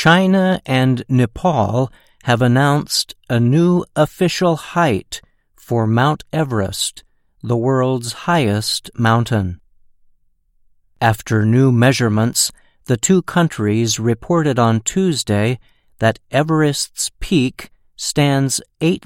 China and Nepal have announced a new official height for Mount Everest, the world's highest mountain. After new measurements, the two countries reported on Tuesday that Everest's peak stands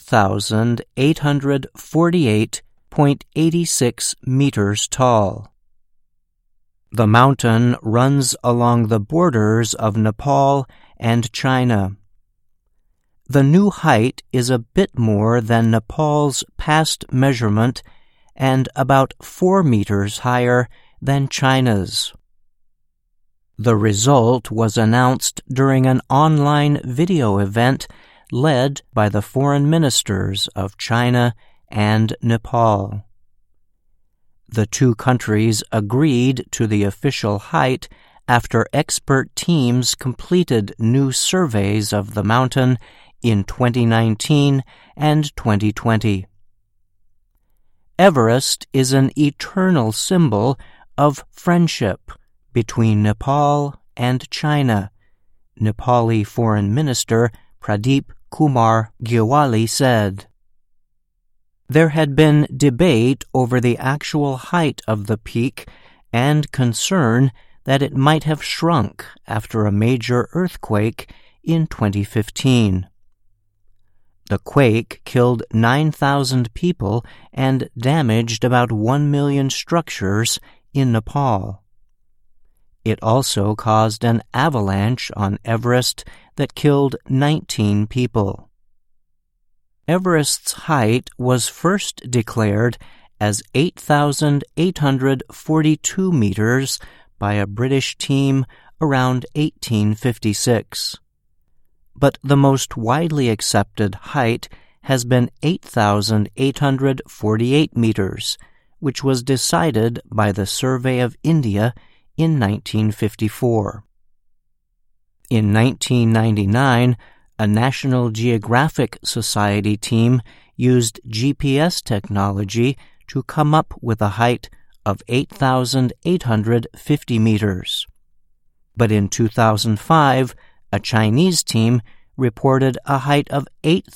8,848.86 meters tall. The mountain runs along the borders of Nepal and China. The new height is a bit more than Nepal's past measurement and about 4 meters higher than China's. The result was announced during an online video event led by the foreign ministers of China and Nepal. The two countries agreed to the official height after expert teams completed new surveys of the mountain in 2019 and 2020. Everest is an eternal symbol of friendship between Nepal and China, Nepali Foreign Minister Pradeep Kumar Gyawali said. There had been debate over the actual height of the peak and concern that it might have shrunk after a major earthquake in 2015. The quake killed 9,000 people and damaged about 1 million structures in Nepal. It also caused an avalanche on Everest that killed 19 people. Everest's height was first declared as 8,842 meters by a British team around 1856. But the most widely accepted height has been 8,848 meters, which was decided by the Survey of India in 1954. In 1999, a National Geographic Society team used GPS technology to come up with a height of 8,850 meters. But in 2005, a Chinese team reported a height of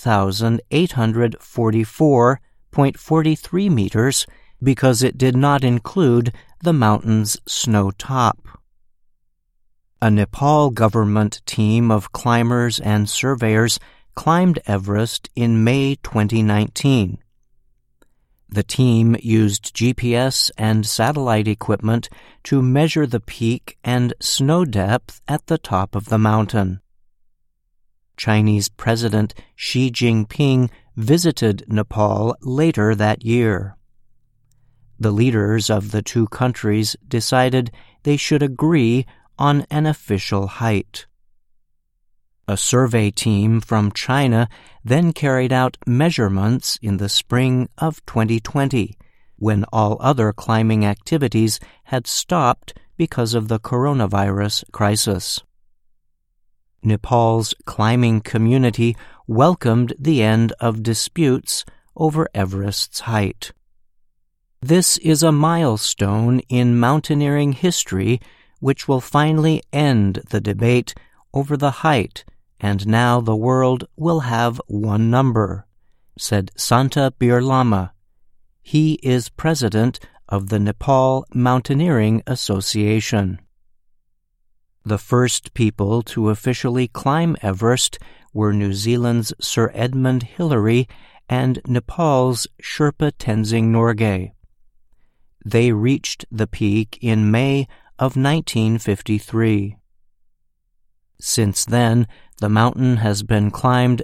8,844.43 meters because it did not include the mountain's snow top. A Nepal government team of climbers and surveyors climbed Everest in May 2019. The team used GPS and satellite equipment to measure the peak and snow depth at the top of the mountain. Chinese President Xi Jinping visited Nepal later that year. The leaders of the two countries decided they should agree on an official height. A survey team from China then carried out measurements in the spring of 2020, when all other climbing activities had stopped because of the coronavirus crisis. Nepal's climbing community welcomed the end of disputes over Everest's height. This is a milestone in mountaineering history which will finally end the debate over the height, and now the world will have one number, said Santa Bir Lama. He is president of the Nepal Mountaineering Association. The first people to officially climb Everest were New Zealand's Sir Edmund Hillary and Nepal's Sherpa Tenzing Norgay. They reached the peak in May of 1953. Since then, the mountain has been climbed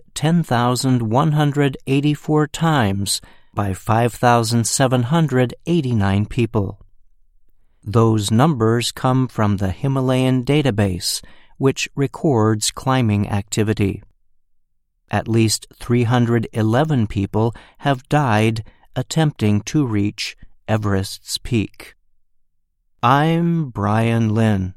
10,184 times by 5,789 people. Those numbers come from the Himalayan database, which records climbing activity. At least 311 people have died attempting to reach Everest's peak. I'm Brian Lynn.